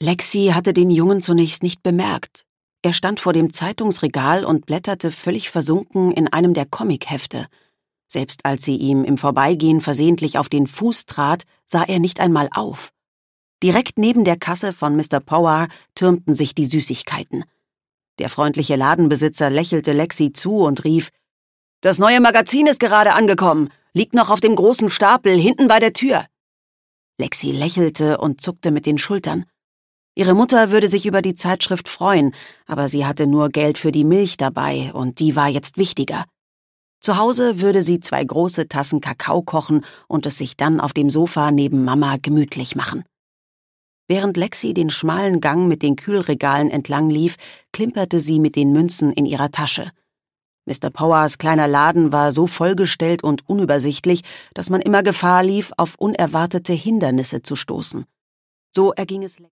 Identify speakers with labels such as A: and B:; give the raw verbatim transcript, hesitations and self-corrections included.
A: Lexi hatte den Jungen zunächst nicht bemerkt. Er stand vor dem Zeitungsregal und blätterte völlig versunken in einem der Comichefte. Selbst als sie ihm im Vorbeigehen versehentlich auf den Fuß trat, sah er nicht einmal auf. Direkt neben der Kasse von Mister Power türmten sich die Süßigkeiten. Der freundliche Ladenbesitzer lächelte Lexi zu und rief: »Das neue Magazin ist gerade angekommen, liegt noch auf dem großen Stapel hinten bei der Tür.« Lexi lächelte und zuckte mit den Schultern. Ihre Mutter würde sich über die Zeitschrift freuen, aber sie hatte nur Geld für die Milch dabei und die war jetzt wichtiger. Zu Hause würde sie zwei große Tassen Kakao kochen und es sich dann auf dem Sofa neben Mama gemütlich machen. Während Lexi den schmalen Gang mit den Kühlregalen entlang lief, klimperte sie mit den Münzen in ihrer Tasche. Mister Powers kleiner Laden war so vollgestellt und unübersichtlich, dass man immer Gefahr lief, auf unerwartete Hindernisse zu stoßen. So erging es